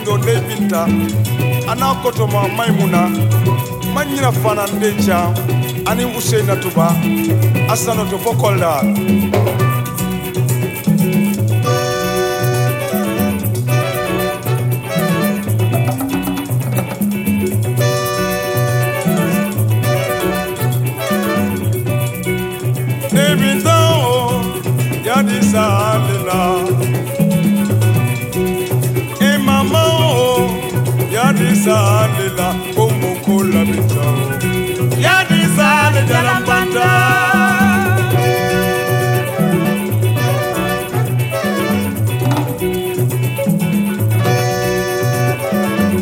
kendo Ndey Binta ana kotoma Maymuna Mañina Fana Ndeja ani Useina Tuba asano to fokolda Ndey Binta o yadi salela e mama o yadi salela